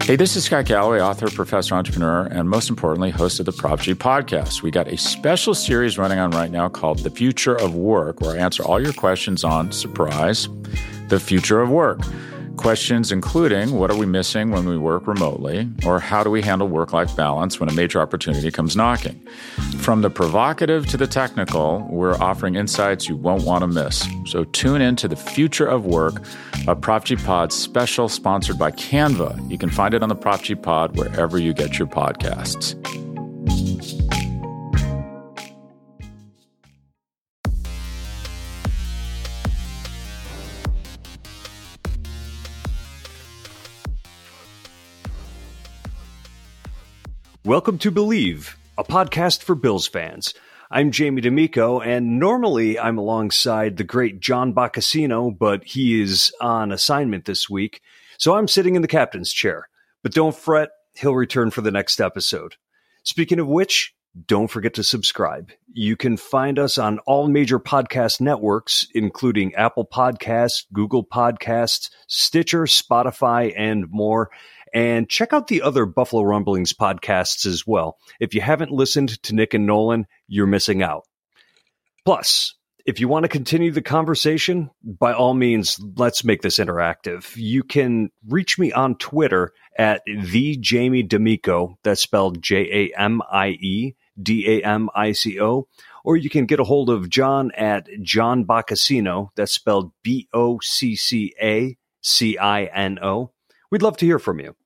Hey, this is Scott Galloway, author, professor, entrepreneur, and most importantly, host of the Prop G podcast. We got a special series running on right now called The Future of Work, where I answer all your questions on, surprise, the future of work. Questions including, what are we missing when we work remotely? Or how do we handle work-life balance when a major opportunity comes knocking? From the provocative to the technical, we're offering insights you won't want to miss. So tune in to The Future of Work, a Prop G Pod special sponsored by Canva. You can find it on the Prop G Pod wherever you get your podcasts. Welcome to Believe, a podcast for Bills fans. I'm Jamie D'Amico, and normally I'm alongside the great John Boccacino, but he is on assignment this week, so I'm sitting in the captain's chair. But don't fret, he'll return for the next episode. Speaking of which, don't forget to subscribe. You can find us on all major podcast networks, including Apple Podcasts, Google Podcasts, Stitcher, Spotify, and more. And check out the other Buffalo Rumblings podcasts as well. If you haven't listened to Nick and Nolan, you're missing out. Plus, if you want to continue the conversation, by all means, let's make this interactive. You can reach me on Twitter at @TheJamieD'Amico, that's spelled JamieDamico, or you can get a hold of John at John Boccacino, that's spelled Boccacino. We'd love to hear from you.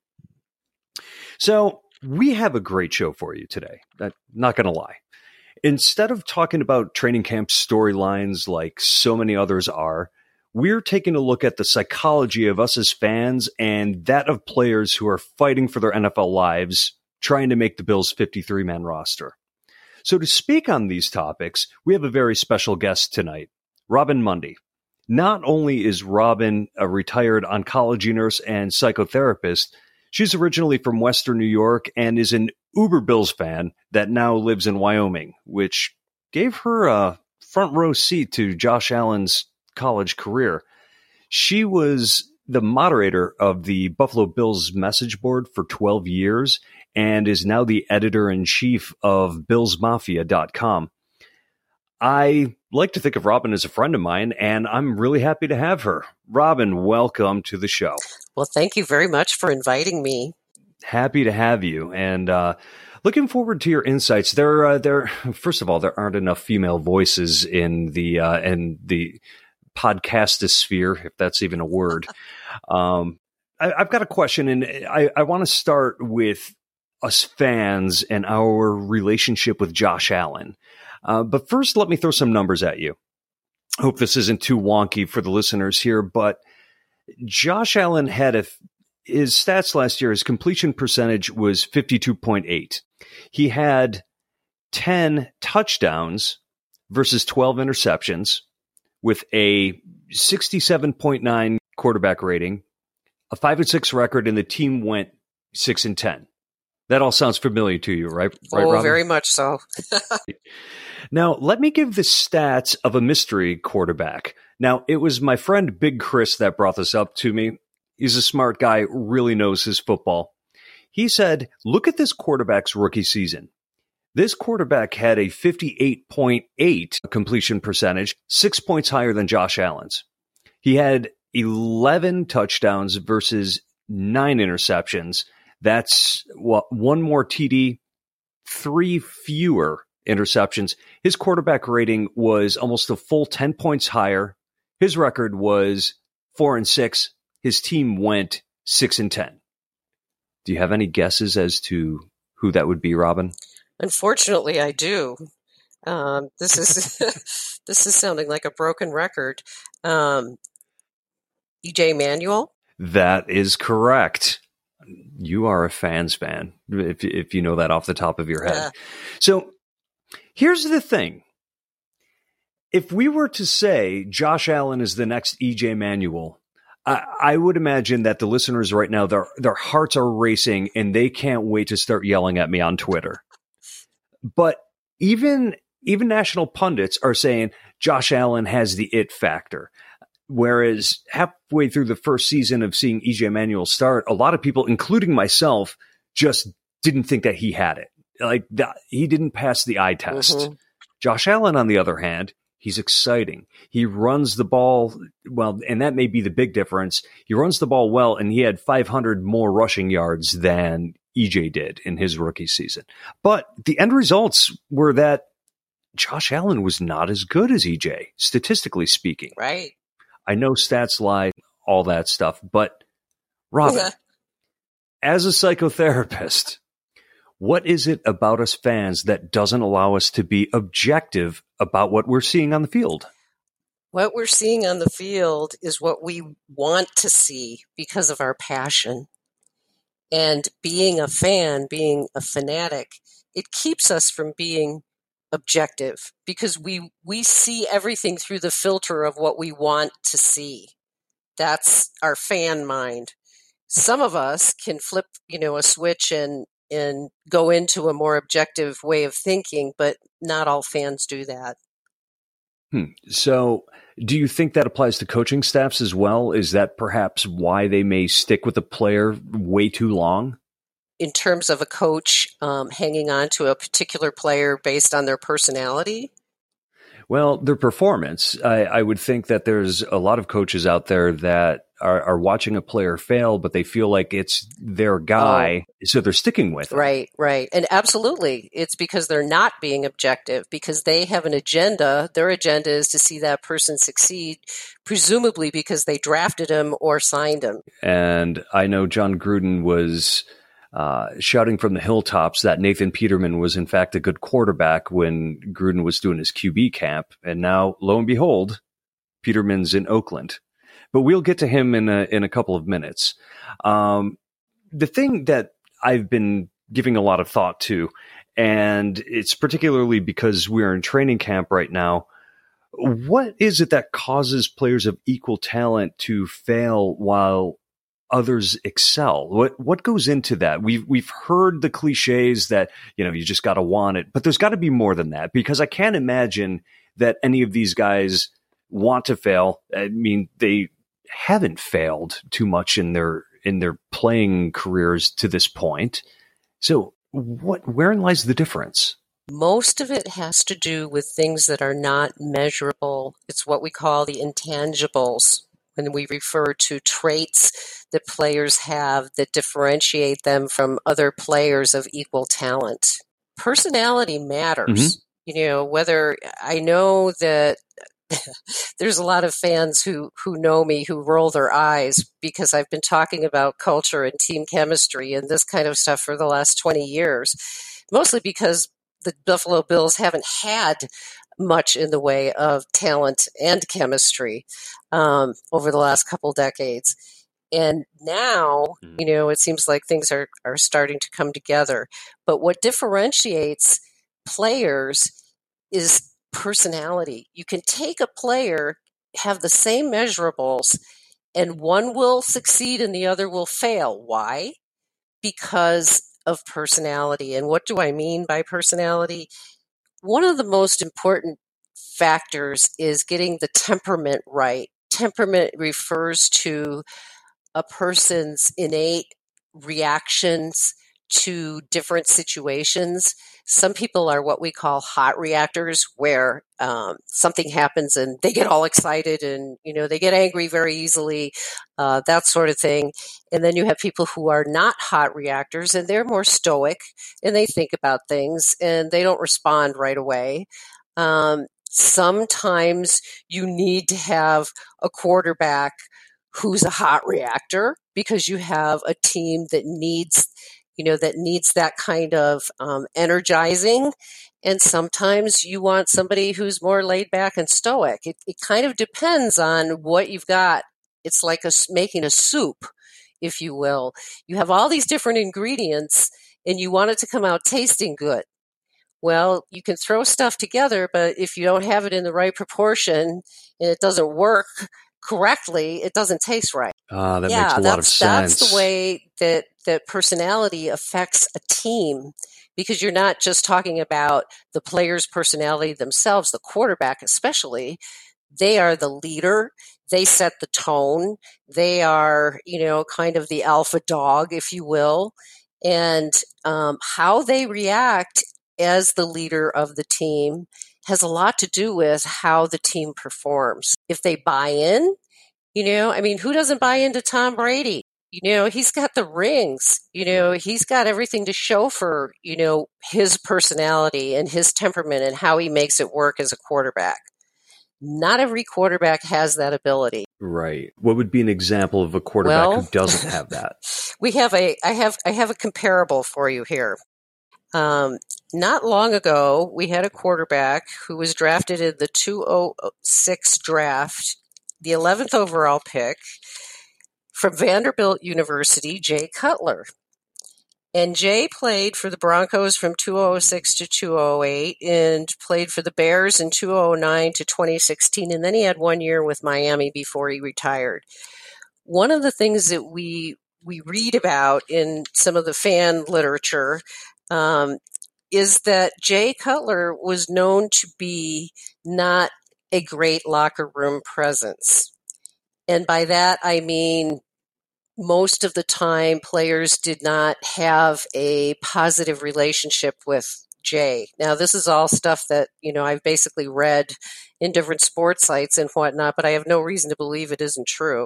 So we have a great show for you today. Not going to lie. Instead of talking about training camp storylines like so many others are, we're taking a look at the psychology of us as fans and that of players who are fighting for their NFL lives, trying to make the Bills' 53-man roster. So to speak on these topics, we have a very special guest tonight, Robin Mundy. Not only is Robin a retired oncology nurse and psychotherapist, she's originally from Western New York and is an uber Bills fan that now lives in Wyoming, which gave her a front row seat to Josh Allen's college career. She was the moderator of the Buffalo Bills message board for 12 years and is now the editor-in-chief of BillsMafia.com. I like to think of Robin as a friend of mine, and I'm really happy to have her. Robin, welcome to the show. Well, thank you very much for inviting me. Happy to have you, and looking forward to your insights. First of all, there aren't enough female voices in the podcastosphere, if that's even a word. I've got a question, and I want to start with us fans and our relationship with Josh Allen. But first, let me throw some numbers at you. Hope this isn't too wonky for the listeners here, but Josh Allen had his stats last year. His completion percentage was 52.8. He had 10 touchdowns versus 12 interceptions with a 67.9 quarterback rating, a 5-6 record, and the team went 6-10. That all sounds familiar to you, right? Oh, Robin? Very much so. Now, let me give the stats of a mystery quarterback. Now, it was my friend Big Chris that brought this up to me. He's a smart guy, really knows his football. He said, look at this quarterback's rookie season. This quarterback had a 58.8 completion percentage, 6 points higher than Josh Allen's. He had 11 touchdowns versus 9 interceptions. That's one more TD, 3 fewer interceptions. His quarterback rating was almost a full 10 points higher. His record was 4-6. His team went 6-10. Do you have any guesses as to who that would be, Robin? Unfortunately, I do. This is this is sounding like a broken record. EJ Manuel? That is correct. You are a fans fan, if you know that off the top of your head. Yeah. So here's the thing. If we were to say Josh Allen is the next EJ Manuel, I would imagine that the listeners right now, their hearts are racing and they can't wait to start yelling at me on Twitter. But even national pundits are saying Josh Allen has the it factor. Whereas halfway through the first season of seeing EJ Manuel start, a lot of people, including myself, just didn't think that he had it. Like he didn't pass the eye test. Mm-hmm. Josh Allen, on the other hand, he's exciting. He runs the ball well, and that may be the big difference. He runs the ball well, and he had 500 more rushing yards than EJ did in his rookie season. But the end results were that Josh Allen was not as good as EJ, statistically speaking. Right. I know stats lie, all that stuff, but Robin, as a psychotherapist, what is it about us fans that doesn't allow us to be objective about what we're seeing on the field? What we're seeing on the field is what we want to see because of our passion. And being a fan, being a fanatic, it keeps us from being objective because we see everything through the filter of what we want to see. That's our fan mind. Some of us can flip, a switch and go into a more objective way of thinking, but not all fans do that. So do you think that applies to coaching staffs as well? Is that perhaps why they may stick with a player way too long? In terms of a coach hanging on to a particular player based on their personality? Well, their performance. I would think that there's a lot of coaches out there that are watching a player fail, but they feel like it's their guy, so they're sticking with it. Right. And absolutely, it's because they're not being objective, because they have an agenda. Their agenda is to see that person succeed, presumably because they drafted him or signed him. And I know John Gruden was shouting from the hilltops that Nathan Peterman was in fact a good quarterback when Gruden was doing his QB camp. And now, lo and behold, Peterman's in Oakland. But we'll get to him in a couple of minutes. The thing that I've been giving a lot of thought to, and it's particularly because we're in training camp right now, what is it that causes players of equal talent to fail while others excel? What goes into that? We've heard the cliches that, you just got to want it, but there's got to be more than that, because I can't imagine that any of these guys want to fail. I mean, they haven't failed too much in their playing careers to this point. So wherein lies the difference? Most of it has to do with things that are not measurable. It's what we call the intangibles when we refer to traits that players have that differentiate them from other players of equal talent. Personality matters. Mm-hmm. Whether I know that there's a lot of fans who know me who roll their eyes because I've been talking about culture and team chemistry and this kind of stuff for the last 20 years, mostly because the Buffalo Bills haven't had much in the way of talent and chemistry over the last couple decades. And now, it seems like things are starting to come together. But what differentiates players is personality. You can take a player, have the same measurables, and one will succeed and the other will fail. Why? Because of personality. And what do I mean by personality? One of the most important factors is getting the temperament right. Temperament refers to a person's innate reactions to different situations. Some people are what we call hot reactors, where something happens and they get all excited and, they get angry very easily, that sort of thing. And then you have people who are not hot reactors and they're more stoic and they think about things and they don't respond right away. Sometimes you need to have a quarterback who's a hot reactor because you have a team that needs that kind of energizing. And sometimes you want somebody who's more laid back and stoic. It kind of depends on what you've got. It's like making a soup, if you will. You have all these different ingredients and you want it to come out tasting good. Well, you can throw stuff together, but if you don't have it in the right proportion and it doesn't work correctly, it doesn't taste right. That makes a lot of sense. That's the way that personality affects a team, because you're not just talking about the player's personality themselves, the quarterback especially. They are the leader. They set the tone. They are, kind of the alpha dog, if you will. And how they react as the leader of the team has a lot to do with how the team performs. If they buy in, who doesn't buy into Tom Brady? He's got the rings, he's got everything to show for, his personality and his temperament and how he makes it work as a quarterback. Not every quarterback has that ability. Right. What would be an example of a quarterback who doesn't have that? I have a comparable for you here. Not long ago, we had a quarterback who was drafted in the 2006 draft, the 11th overall pick, from Vanderbilt University, Jay Cutler. And Jay played for the Broncos from 2006 to 2008 and played for the Bears in 2009 to 2016. And then he had 1 year with Miami before he retired. One of the things that we read about in some of the fan literature is that Jay Cutler was known to be not a great locker room presence. And by that, I mean, most of the time, players did not have a positive relationship with Jay. Now, this is all stuff that, I've basically read in different sports sites and whatnot, but I have no reason to believe it isn't true.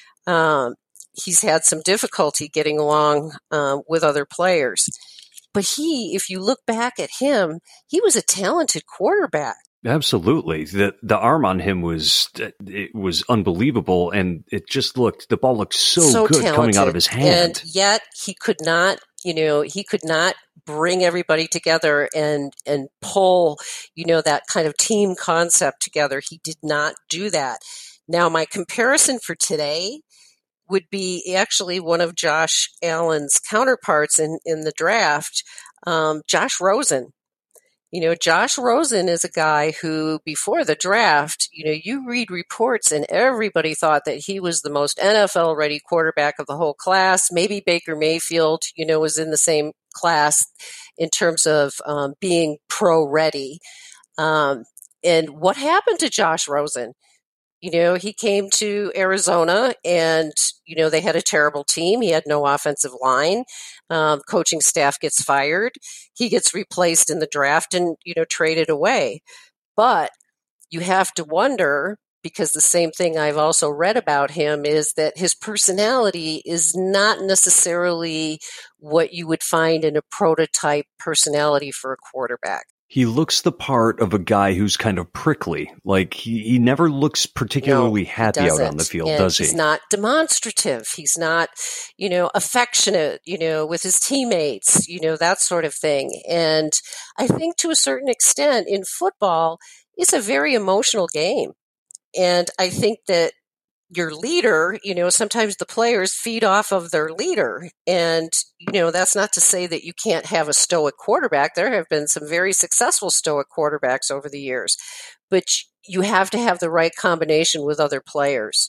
He's had some difficulty getting along with other players. But if you look back at him, he was a talented quarterback. Absolutely. The arm on him was unbelievable, and the ball looked so good talented, coming out of his hand. And yet he could not bring everybody together and pull, that kind of team concept together. He did not do that. Now, my comparison for today would be actually one of Josh Allen's counterparts in the draft, Josh Rosen. Josh Rosen is a guy who, before the draft, you read reports and everybody thought that he was the most NFL-ready quarterback of the whole class. Maybe Baker Mayfield, was in the same class in terms of being pro-ready. And what happened to Josh Rosen? He came to Arizona and, they had a terrible team. He had no offensive line. Coaching staff gets fired. He gets replaced in the draft and, traded away. But you have to wonder, because the same thing I've also read about him is that his personality is not necessarily what you would find in a prototype personality for a quarterback. He looks the part of a guy who's kind of prickly. Like he never looks particularly happy out on the field, does he? He's not demonstrative. He's not, affectionate, with his teammates, that sort of thing. And I think to a certain extent in football, it's a very emotional game. And I think that your leader, sometimes the players feed off of their leader. And, that's not to say that you can't have a stoic quarterback. There have been some very successful stoic quarterbacks over the years. But you have to have the right combination with other players.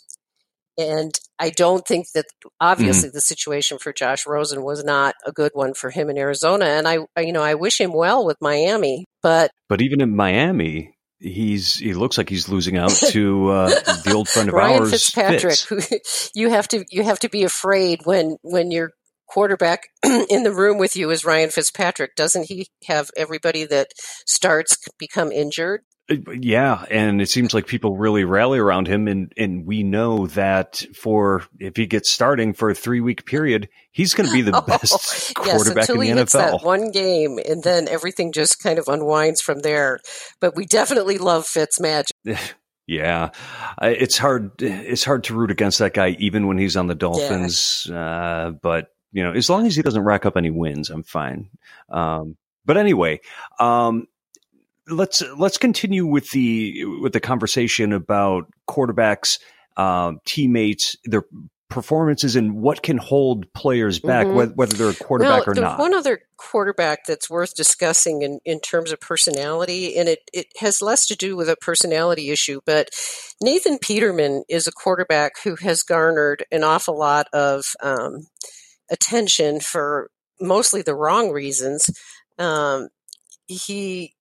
And I don't think that, obviously, the situation for Josh Rosen was not a good one for him in Arizona. And I wish him well with Miami. But even in Miami, he looks like he's losing out to the old friend of Ryan ours, Fitzpatrick. Who you have to be afraid when your quarterback in the room with you is Ryan Fitzpatrick. Doesn't he have everybody that starts become injured? Yeah, and it seems like people really rally around him, and we know that if he gets starting for a 3-week period, he's going to be the best quarterback in the NFL. Until he hits that one game, and then everything just kind of unwinds from there. But we definitely love Fitz magic. Yeah, it's hard to root against that guy even when he's on the Dolphins. Yeah. But as long as he doesn't rack up any wins, I'm fine. But anyway. Let's continue with the conversation about quarterbacks, teammates, their performances, and what can hold players back, whether they're a quarterback or not. One other quarterback that's worth discussing in terms of personality, and it has less to do with a personality issue, but Nathan Peterman is a quarterback who has garnered an awful lot of attention for mostly the wrong reasons. He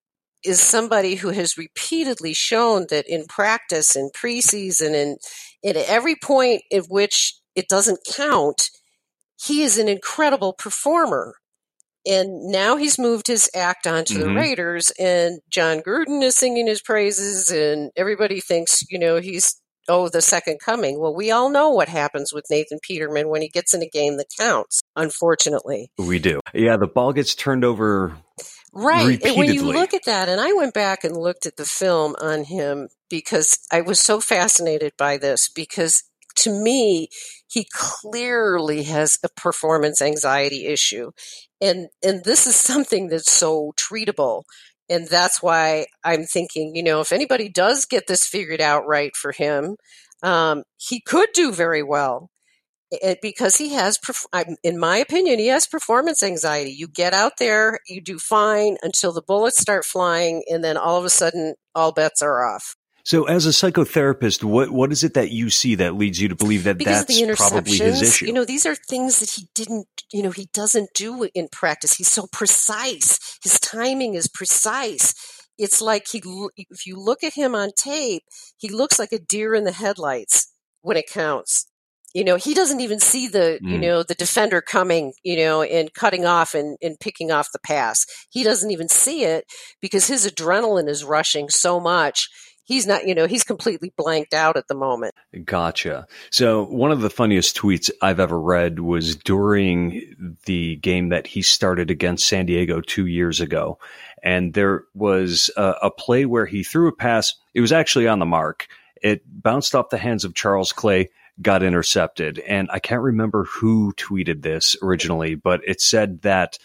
is somebody who has repeatedly shown that in practice, in preseason, and at every point at which it doesn't count, he is an incredible performer. And now he's moved his act onto the Raiders, and John Gruden is singing his praises, and everybody thinks, he's, the second coming. Well, we all know what happens with Nathan Peterman when he gets in a game that counts, unfortunately. We do. Yeah, the ball gets turned over right. repeatedly. And when you look at that, and I went back and looked at the film on him because I was so fascinated by this, because to me, he clearly has a performance anxiety issue. And this is something that's so treatable. And that's why I'm thinking, if anybody does get this figured out right for him, he could do very well. Because he has, in my opinion, he has performance anxiety. You get out there, you do fine until the bullets start flying, and then all of a sudden, all bets are off. So as a psychotherapist, what is it that you see that leads you to believe that because that's probably his issue? These are things that he doesn't do in practice. He's so precise. His timing is precise. It's like if you look at him on tape, he looks like a deer in the headlights when it counts. He doesn't even see the defender coming, and cutting off and picking off the pass. He doesn't even see it because his adrenaline is rushing so much. He's not, he's completely blanked out at the moment. Gotcha. So one of the funniest tweets I've ever read was during the game that he started against San Diego 2 years ago. And there was a play where he threw a pass. It was actually on the mark. It bounced off the hands of Charles Clay, got intercepted. And I can't remember who tweeted this originally, but it said that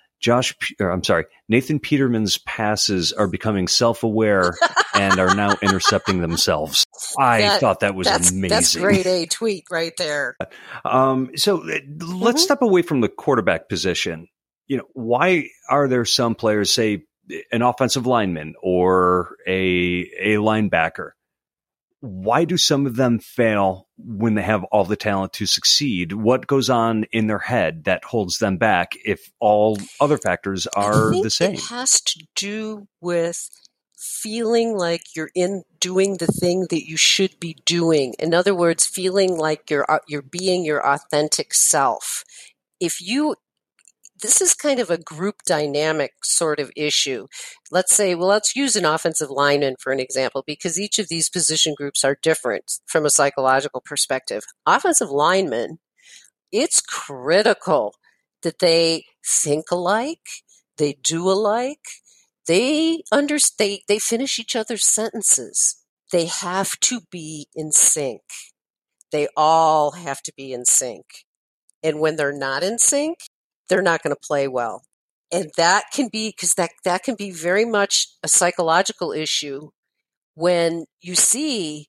Nathan Peterman's passes are becoming self-aware and are now intercepting themselves. I thought that was amazing. That's grade A tweet right there. So let's step away from the quarterback position. Why are there some players, say an offensive lineman or a linebacker, why do some of them fail when they have all the talent to succeed? What goes on in their head that holds them back if all other factors are the same? It has to do with feeling like you're doing the thing that you should be doing. In other words, feeling like you're being your authentic self. This is kind of a group dynamic sort of issue. Let's use an offensive lineman for an example, because each of these position groups are different from a psychological perspective. Offensive linemen, it's critical that they think alike, they do alike, they finish each other's sentences. They have to be in sync. They all have to be in sync. And when they're not in sync, they're not going to play well. And that can be, because that can be very much a psychological issue when you see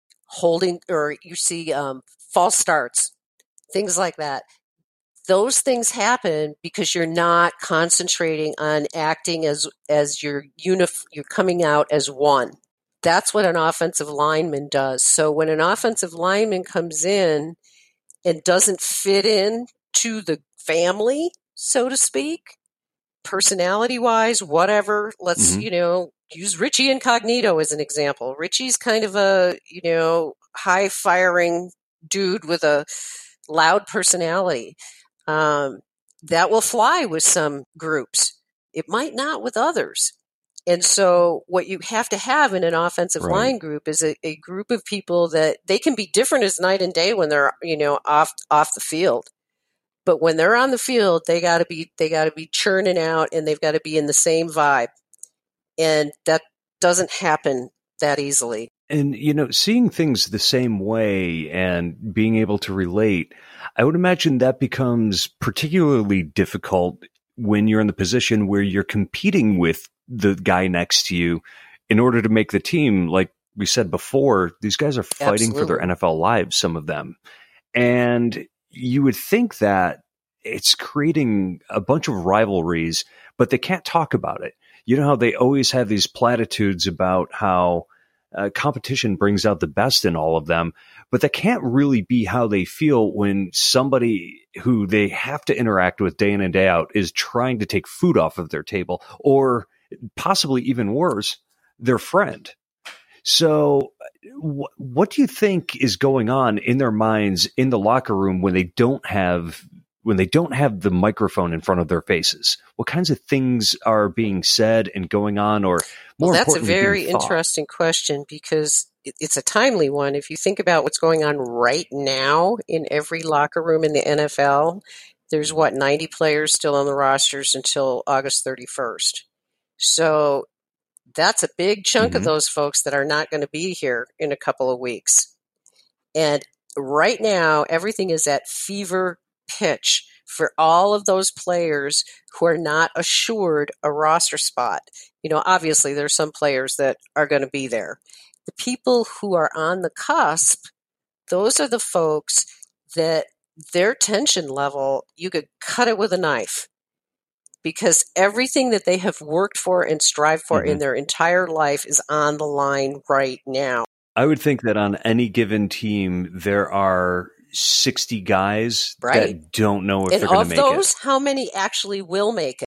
false starts, things like that. Those things happen because you're not concentrating on acting as you're coming out as one. That's what an offensive lineman does. So when an offensive lineman comes in and doesn't fit in to the family, so to speak, personality-wise, whatever. Let's, use Richie Incognito as an example. Richie's kind of a, high-firing dude with a loud personality. That will fly with some groups. It might not with others. And so what you have to have in an offensive line group is a group of people that they can be different as night and day when they're, off the field. But when they're on the field, they got to be churning out, and they've got to be in the same vibe. And that doesn't happen that easily. And, seeing things the same way and being able to relate, I would imagine that becomes particularly difficult when you're in the position where you're competing with the guy next to you in order to make the team. Like we said before, these guys are fighting for their NFL lives, some of them. And you would think that it's creating a bunch of rivalries, but they can't talk about it. You know how they always have these platitudes about how competition brings out the best in all of them, but that can't really be how they feel when somebody who they have to interact with day in and day out is trying to take food off of their table, or possibly even worse, their friend. So what do you think is going on in their minds in the locker room when they don't have the microphone in front of their faces? What kinds of things are being said and going on, or more that's a importantly, very being thought? interesting question, because it's a timely one. If you think about what's going on right now in every locker room in the NFL, there's 90 players still on the rosters until August 31st. So that's a big chunk of those folks that are not going to be here in a couple of weeks. And right now, everything is at fever pitch for all of those players who are not assured a roster spot. Obviously, there's some players that are going to be there. The people who are on the cusp, those are the folks that their tension level, you could cut it with a knife, because everything that they have worked for and strived for in their entire life is on the line right now. I would think that on any given team, there are 60 guys that don't know if they're going to make it. And of those, how many actually will make it?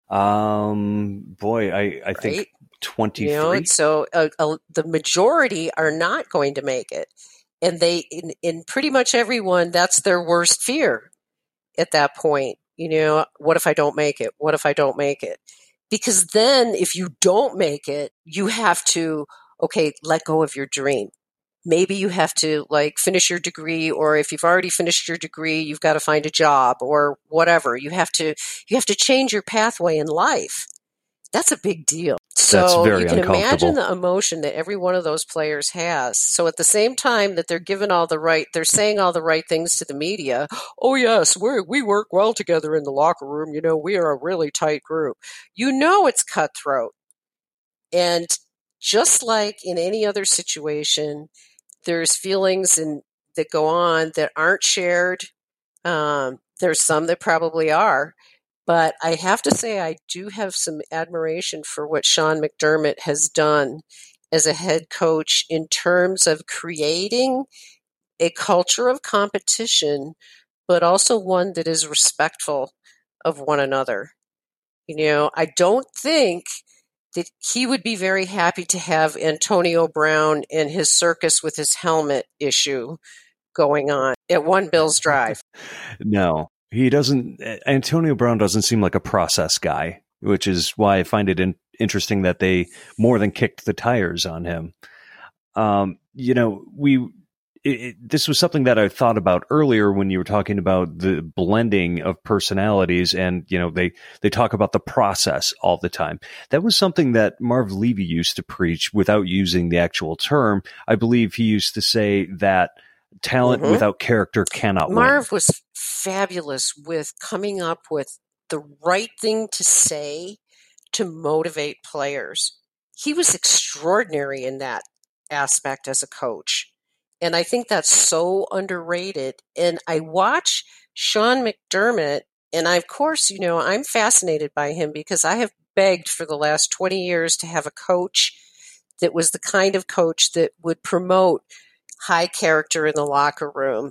I think 23. So the majority are not going to make it. And they, in pretty much everyone, that's their worst fear at that point. What if I don't make it? What if I don't make it? Because then if you don't make it, you have to, let go of your dream. Maybe you have to finish your degree, or if you've already finished your degree, you've got to find a job or whatever. You have to change your pathway in life. That's a big deal. So you can imagine the emotion that every one of those players has. So at the same time that they're they're saying all the right things to the media. Oh yes, we work well together in the locker room. We are a really tight group. It's cutthroat. And just like in any other situation, there's feelings that go on that aren't shared. There's some that probably are. But I have to say, I do have some admiration for what Sean McDermott has done as a head coach in terms of creating a culture of competition, but also one that is respectful of one another. I don't think that he would be very happy to have Antonio Brown and his circus with his helmet issue going on at One Bills Drive. No. He doesn't. Antonio Brown doesn't seem like a process guy, which is why I find it interesting that they more than kicked the tires on him. This was something that I thought about earlier when you were talking about the blending of personalities, and they talk about the process all the time. That was something that Marv Levy used to preach without using the actual term. I believe he used to say that talent without character cannot win. Marv was fabulous with coming up with the right thing to say to motivate players. He was extraordinary in that aspect as a coach. And I think that's so underrated. And I watch Sean McDermott, and of course, I'm fascinated by him because I have begged for the last 20 years to have a coach that was the kind of coach that would promote high character in the locker room,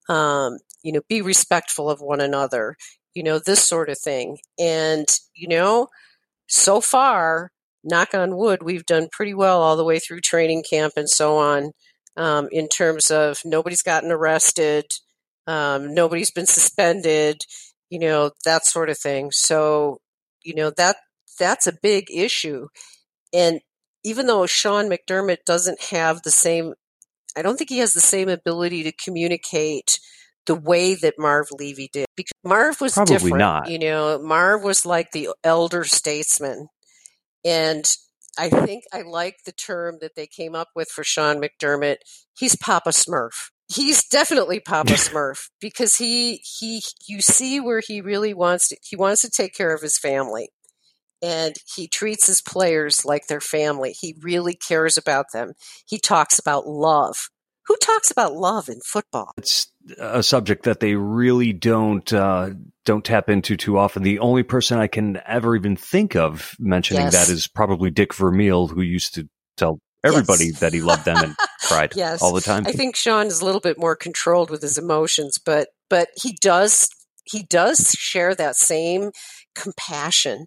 be respectful of one another, this sort of thing. And, so far, knock on wood, we've done pretty well all the way through training camp and so on, in terms of nobody's gotten arrested, nobody's been suspended, that sort of thing. So, that's a big issue. And even though Sean McDermott doesn't have I don't think he has the same ability to communicate the way that Marv Levy did. Because Marv was probably different. Not. Marv was like the elder statesman. And I think I like the term that they came up with for Sean McDermott. He's Papa Smurf. He's definitely Papa Smurf because you see where he really wants to take care of his family. And he treats his players like their family. He really cares about them. He talks about love. Who talks about love in football? It's a subject that they really don't tap into too often. The only person I can ever even think of mentioning that is probably Dick Vermeil, who used to tell everybody that he loved them and cried all the time. I think Sean is a little bit more controlled with his emotions, but he does share that same compassion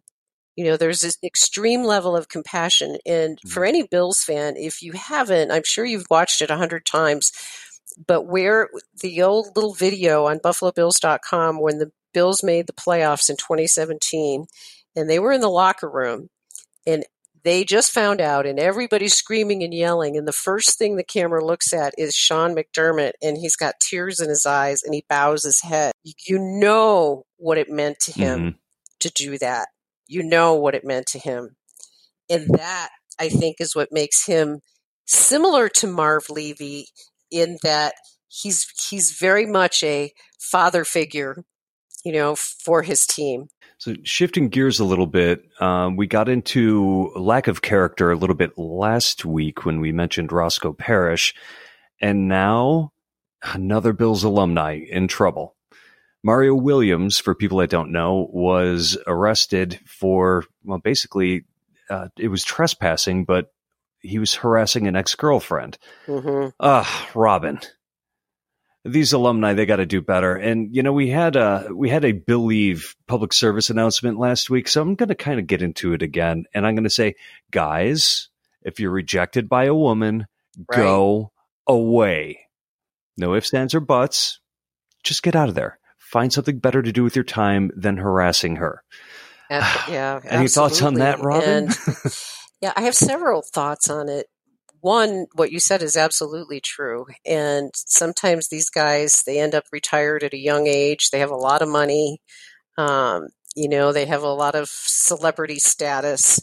There's this extreme level of compassion. And for any Bills fan, if you haven't, I'm sure you've watched it 100 times, but where the old little video on BuffaloBills.com when the Bills made the playoffs in 2017, and they were in the locker room, and they just found out, and everybody's screaming and yelling, and the first thing the camera looks at is Sean McDermott, and he's got tears in his eyes, and he bows his head. You know what it meant to him to do that. You know what it meant to him. And that, I think, is what makes him similar to Marv Levy in that he's very much a father figure, for his team. So shifting gears a little bit, we got into lack of character a little bit last week when we mentioned Roscoe Parrish, and now another Bills alumni in trouble. Mario Williams, for people that don't know, was arrested for, basically, it was trespassing, but he was harassing an ex-girlfriend. Robin. These alumni, they got to do better. And, we had a Believe public service announcement last week, so I'm going to kind of get into it again. And I'm going to say, guys, if you're rejected by a woman, go away. No ifs, ands, or buts. Just get out of there. Find something better to do with your time than harassing her. Any thoughts on that, Robin? And, I have several thoughts on it. One, what you said is absolutely true. And sometimes these guys, they end up retired at a young age. They have a lot of money. They have a lot of celebrity status.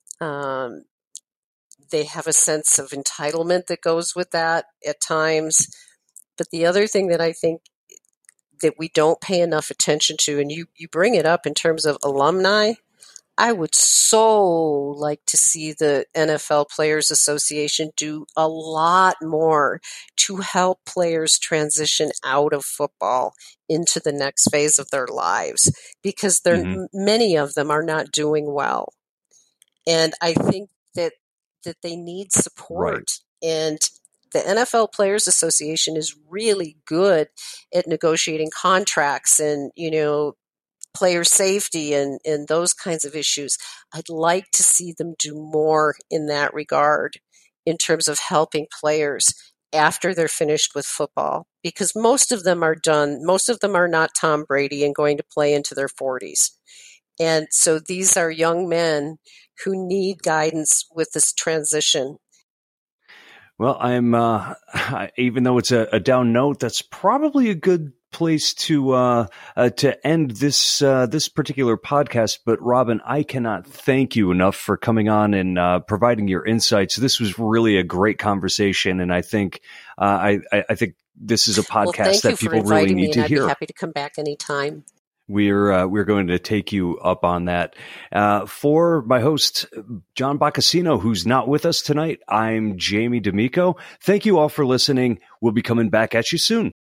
They have a sense of entitlement that goes with that at times. But the other thing that I think that we don't pay enough attention to, and you bring it up in terms of alumni, I would so like to see the NFL Players Association do a lot more to help players transition out of football into the next phase of their lives, because many of them are not doing well. And I think that they need support. Right. And the NFL Players Association is really good at negotiating contracts and, player safety and those kinds of issues. I'd like to see them do more in that regard in terms of helping players after they're finished with football, because most of them are done. Most of them are not Tom Brady and going to play into their 40s. And so these are young men who need guidance with this transition. Well, I'm even though it's a down note, that's probably a good place to end this particular podcast. But Robin, I cannot thank you enough for coming on and providing your insights. This was really a great conversation, and I think I think this is a podcast that people really need to hear. I'd be happy to come back anytime. We're going to take you up on that. For my host, John Boccacino, who's not with us tonight, I'm Jamie D'Amico. Thank you all for listening. We'll be coming back at you soon.